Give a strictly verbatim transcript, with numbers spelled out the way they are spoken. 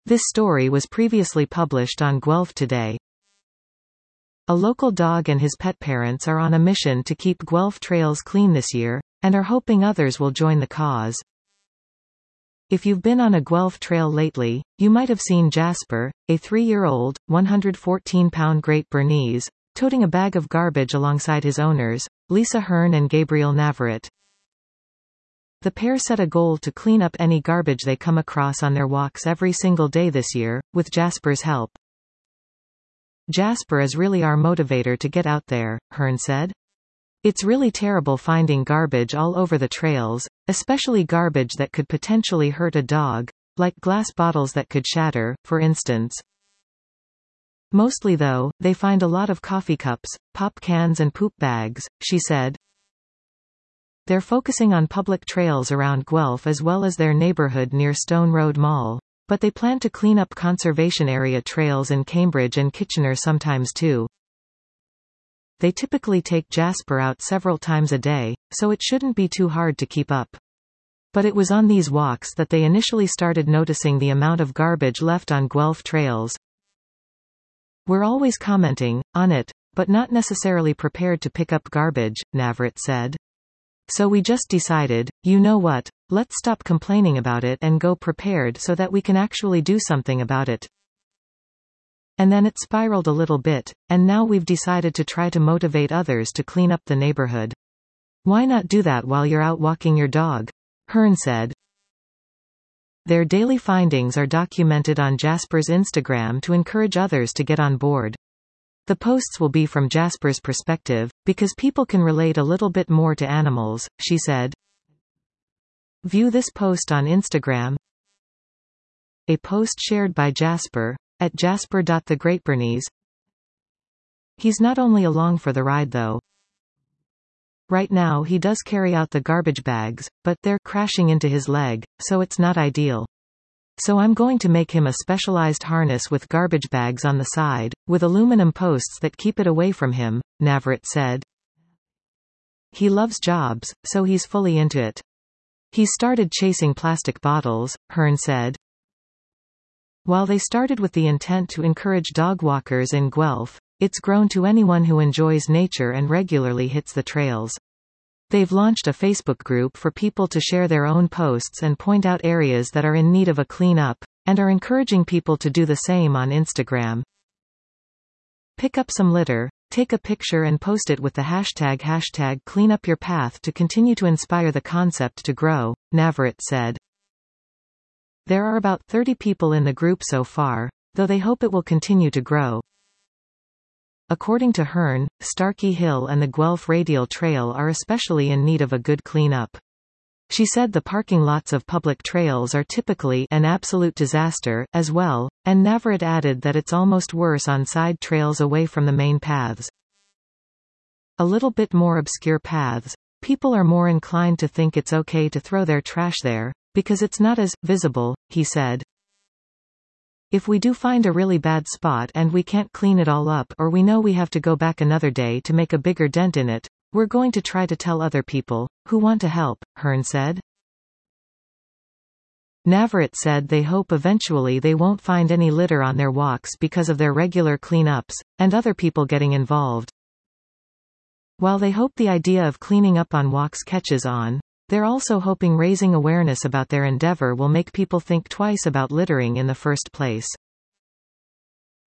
This story was previously published on Guelph Today. A local dog and his pet parents are on a mission to keep Guelph trails clean this year, and are hoping others will join the cause. If you've been on a Guelph trail lately, you might have seen Jasper, a three-year-old, one hundred fourteen pound Great Bernese, toting a bag of garbage alongside his owners, Lisa Hearn and Gabriel Navarrete. The pair set a goal to clean up any garbage they come across on their walks every single day this year, with Jasper's help. "Jasper is really our motivator to get out there," Hearn said. "It's really terrible finding garbage all over the trails, especially garbage that could potentially hurt a dog, like glass bottles that could shatter, for instance. Mostly though, they find a lot of coffee cups, pop cans and poop bags," she said. They're focusing on public trails around Guelph as well as their neighborhood near Stone Road Mall, but they plan to clean up conservation area trails in Cambridge and Kitchener sometimes too. They typically take Jasper out several times a day, so it shouldn't be too hard to keep up. But it was on these walks that they initially started noticing the amount of garbage left on Guelph trails. "We're always commenting on it, but not necessarily prepared to pick up garbage," Navarrete said. "So we just decided, you know what, let's stop complaining about it and go prepared so that we can actually do something about it. And then it spiraled a little bit, and now we've decided to try to motivate others to clean up the neighborhood. Why not do that while you're out walking your dog?" Hearn said. Their daily findings are documented on Jasper's Instagram to encourage others to get on board. The posts will be from Jasper's perspective, because people can relate a little bit more to animals, she said. View this post on Instagram. A post shared by Jasper, at jasper.thegreatbernese. He's not only along for the ride though. Right now he does carry out the garbage bags, but they're crashing into his leg, so it's not ideal. So I'm going to make him a specialized harness with garbage bags on the side, with aluminum posts that keep it away from him, Navarrete said. He loves jobs, so he's fully into it. He's started chasing plastic bottles, Hearn said. While they started with the intent to encourage dog walkers in Guelph, it's grown to anyone who enjoys nature and regularly hits the trails. They've launched a Facebook group for people to share their own posts and point out areas that are in need of a clean-up, and are encouraging people to do the same on Instagram. Pick up some litter, take a picture and post it with the hashtag hashtag cleanupyourpath to continue to inspire the concept to grow, Navarrete said. There are about thirty people in the group so far, though they hope it will continue to grow. According to Hearn, Starkey Hill and the Guelph Radial Trail are especially in need of a good cleanup. She said the parking lots of public trails are typically an absolute disaster, as well, and Navarrete added that it's almost worse on side trails away from the main paths. A little bit more obscure paths, people are more inclined to think it's okay to throw their trash there, because it's not as visible, he said. If we do find a really bad spot and we can't clean it all up or we know we have to go back another day to make a bigger dent in it, we're going to try to tell other people, who want to help, Hearn said. Navarrete said they hope eventually they won't find any litter on their walks because of their regular cleanups, and other people getting involved. While they hope the idea of cleaning up on walks catches on, they're also hoping raising awareness about their endeavor will make people think twice about littering in the first place.